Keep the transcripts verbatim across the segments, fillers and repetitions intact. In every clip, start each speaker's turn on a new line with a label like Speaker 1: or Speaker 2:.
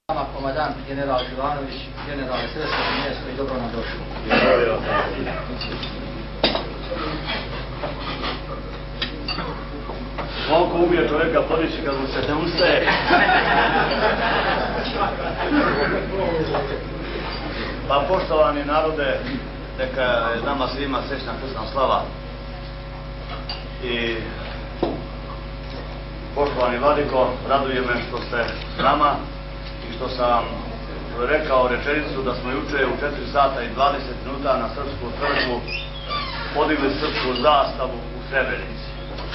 Speaker 1: Vama komandant general Živanović, general sredstvo mjesto i dobro nam došli.
Speaker 2: Koliko umije čovjeka podići kad mu se ne ustaje. Pa poštovani narode, neka je nama svima srećna krsna slava. I poštovani vladiko, raduje me što ste s nama i što sam rekao rečenicu da smo juče u četiri sata i dvadeset minuta na Srpsku crkvu podigli srpsku zastavu u Srebrenici.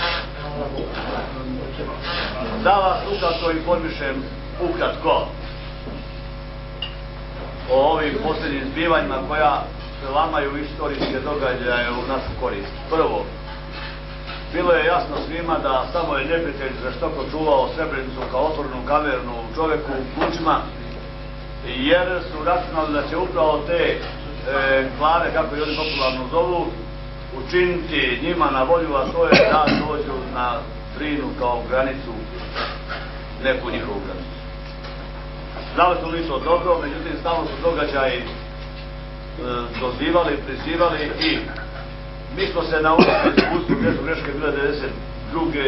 Speaker 2: Da vas ukratko informišem ukratko o ovim posljednjim zbivanjima koja prelamaju istorijske događaje u našu korist. Prvo, bilo je jasno svima da samo je neprijatelj žestoko čuvao Srebrenicu kao otvorenu kavernu čoveku u plućima, jer su računali da će upravo te e, klave, kako je oni popularno zovu, učiniti njima na volju, a to je da dođu na Drinu kao granicu, neku njihovu granicu. Znali su li to dobro, međutim stalno su događaji e, dozivali, prizivali i mi smo se naučili iskustvu, gdje su greške bile devedeset druge.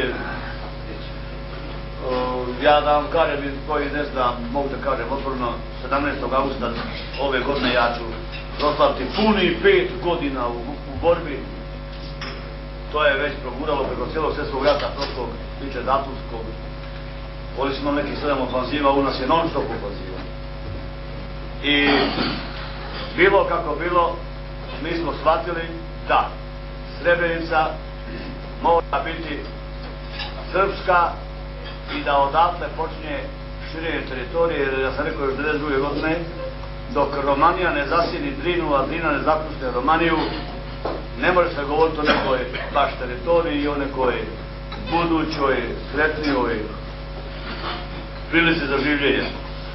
Speaker 2: Ja da vam kažem, koji ne znam, mogu da kažem otvoreno, sedamnaestog augusta ove godine ja ću proslaviti puni pet godina u, u borbi. To je već proguralo preko cijelog svjetskog rata prošlog, tiče datumskog. Ovdje smo neki sedam ofanziva, u nas je non stop ofanziva. I bilo kako bilo, mi smo shvatili da Srebrenica mora biti srpska i da odatle počinje širenje teritorije, jer ja sam rekao još devedeset druge godine, dok Romanija ne zasjeni Drinu, a Drina ne zapuste Romaniju, ne može se govoriti o nekoj baš teritoriji i o nekoj budućoj, sretnijoj prilici za življenje.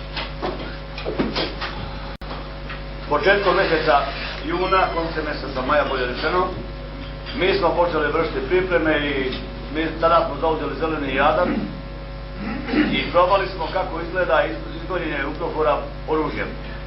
Speaker 2: Početkom mjeseca juna, koncem mjeseca maja bolje rečeno, mi smo počeli vršiti pripreme i mi tada smo zauzeli zeleni Jadran i probali smo kako izgleda izgoljenje UNPROFOR-a oružjem.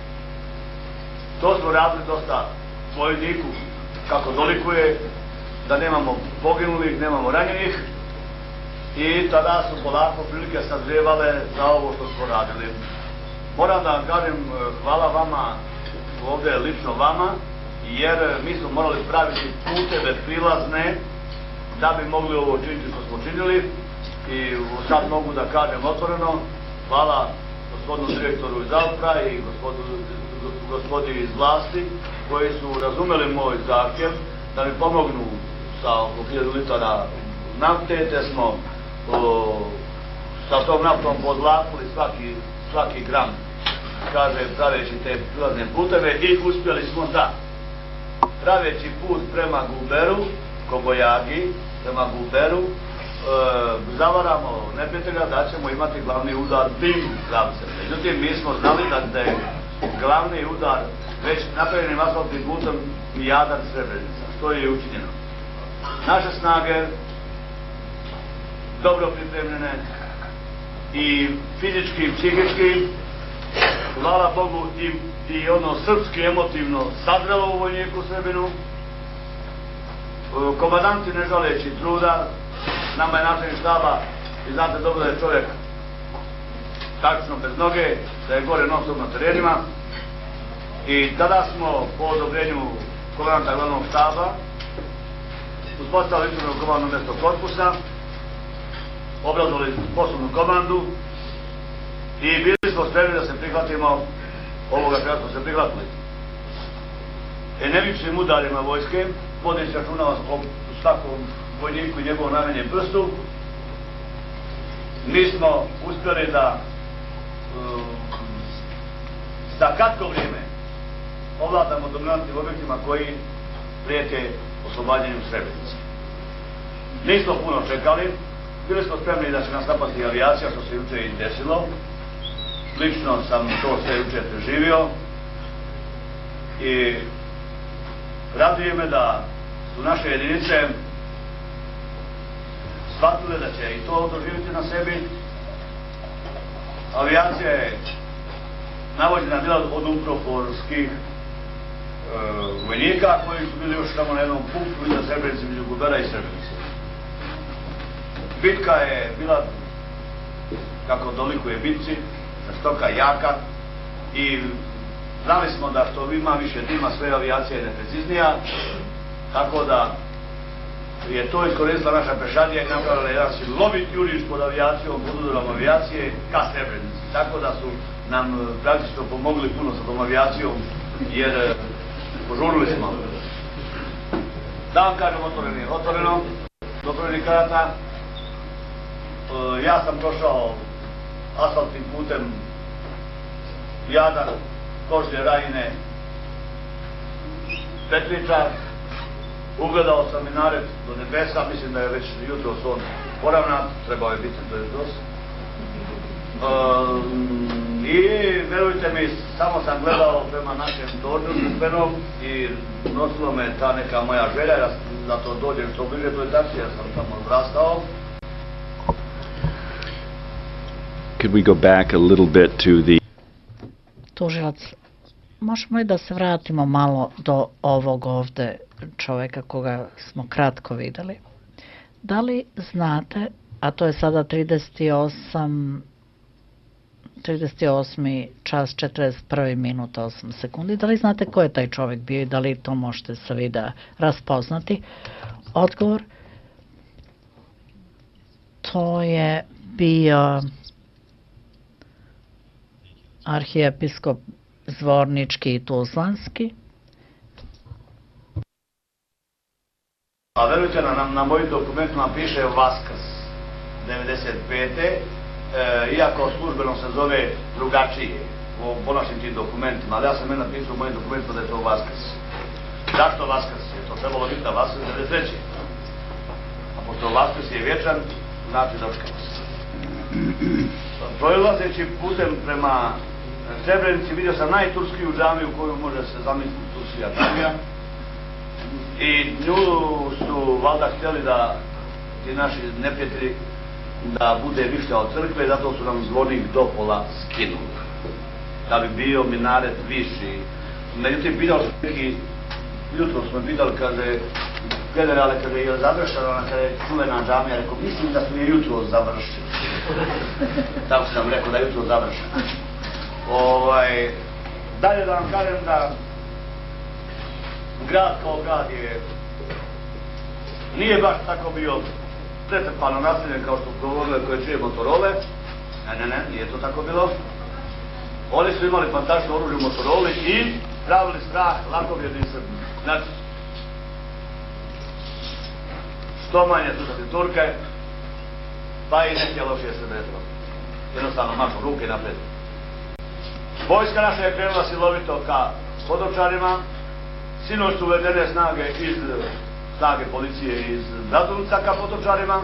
Speaker 2: To smo radili dosta vojniku, kako dolikuje, da nemamo poginulih, nemamo ranjenih, i tada su polako prilike sazrijevale za ovo što smo radili. Moram da vam kažem hvala vama, ovdje lično vama, jer mi smo morali praviti puteve prilazne da bi mogli ovo činiti što smo činili, i sad mogu da kažem otvoreno, hvala gospodinu direktoru iz Alpra i gospodinu iz vlasti koji su razumeli moj zahtjev da mi pomognu sa oko hiljadu litara nafte, te smo o, sa tom naftom podvlačili svaki, svaki gram, kaže, praveći te prilazne puteve, i uspjeli smo da praveći put prema Guberu, Kobojagi, prema Guberu, e, zavaramo neprijatelja da ćemo imati glavni udar tim pravcem. Međutim, mi smo znali da je glavni udar već napravljenim asfaltnim putem Jadran Srebrenica, što je učinjeno. Naše snage, dobro pripremljene i fizički i psihički, hvala Bogu, i, i ono srpski emotivno sadrelo u vojniku Srbinu. Komandanti ne žaleći truda, nama je načelnik štaba, i znate dobro da je čovjek tačno bez noge, da je gore non stop na terenima, i tada smo po odobrenju komandanta glavnog štaba uspostavili izvršno komandno mjesto korpusa, obrazovali poslovnu komandu i bili smo spremni da se prihvatimo ovoga kada smo se prihvatili. Energičnim udarima vojske, vodeći računa o svakom vojniku i njegovom najmanjem prstu, mi smo uspjeli da um, za kratko vrijeme ovladamo dominantnim objektima koji prijete oslobađanju Srebrenice. Nismo puno čekali, bili smo spremni da će nas napasti avijacija, što se juče i desilo. Lično sam to sve juče preživio i raduje me da su naše jedinice shvatile da će i to doživjeti na sebi. Avijacija je navođena bila od uproforskih e, vojnika koji su bili još tamo na jednom punktu iza Srebrenice, među Gubera i Srebrenice. Bitka je bila, kako dolikuje bitci, žestoka, jaka i znali smo da što ima više dima, sve avijacija je nepreciznija, tako da je to iskoristila naša pešadija i napravila jedan silovit juriš pod avijacijom, pod udarom avijacije ka Srebrenici. Tako da su nam praktično pomogli puno sa tom avijacijom, jer požurili smo. Da vam kažem, otvoreno je otvoreno, do prvenih karata. Ja sam prošao asfaltnim putem Jadar, Kožlje, Rajine, Petliča. Ugledao sam minaret do nebesa, mislim da je već jutro on poravnat, trebao je biti do jutros. Um, I verujte mi, samo sam gledao prema našem dođu Crkvenom i nosilo me ta neka moja želja, ja zato dođem što bliže toj tački, ja sam tamo odrastao.
Speaker 3: Could we go back a little bit to the...
Speaker 4: Tužilac, možemo li da se vratimo malo do ovog ovde čoveka koga smo kratko videli? Da li znate, a to je sada trideset osam, trideset osmi čas, četrdeset prvi minut, osam sekundi, da li znate ko je taj čovek bio i da li to možete sa videa raspoznati? Odgovor, to je bio arhijepiskop Zvornički i Tuzlanski.
Speaker 2: A verujte, na, na mojim dokumentima piše Vaskrs devedeset pete. E, iako službeno se zove drugačije po našim tim dokumentima, ali ja sam je napisao u mojim dokumentima da je to Vaskrs. Zašto Vaskrs? Je to trebalo biti na Vaskrs devedeset treće. A pošto Vaskrs je vječan, znači dočekamo se. Prolazeći putem prema Srebrenici vidio sam najturskiju džamiju koju može se zamisliti Turskija džamija. I nju su valjda htjeli da ti naši neprijatelji da bude višća od crkve, zato su nam zvornik do pola skinuli. Da bi bio minaret viši. Međutim, pitao sam neki, jutro smo pitali, kaže, generale, kada je završeno, kada je čuvena džamija, rekao, mislim da smo je jutro završili. Tako sam rekao da je jutro završeno. Ovaj, dalje da vam kažem da grad kao grad je nije baš tako bio pretrpano naseljen kao što govorile koje čuje Motorole. Ne, ne, ne, nije to tako bilo. Oni su imali fantastično oružje Motoroli i pravili strah lakovjernim Srbima. Znači, što manje slušati Turke, pa i neke lošije Srbe. Jednostavno mašu ruke napred. Vojska naša je krenula silovito ka Podovčarima. Sinoć su uvedene snage iz snage policije iz Bratunca ka Podovčarima.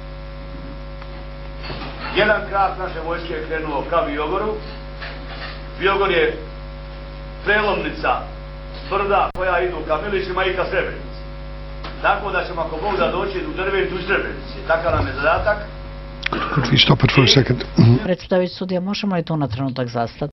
Speaker 2: Jedan krak naše vojske je krenuo ka Biogoru. Biogor je prelomnica brda koja idu ka Milićima i ka Srebrenici. Tako da ćemo ako Bog da doći u Drvenicu i Srebrenici. Takav nam je zadatak.
Speaker 4: Predstavljajući sudija, možemo li tu na trenutak zastati?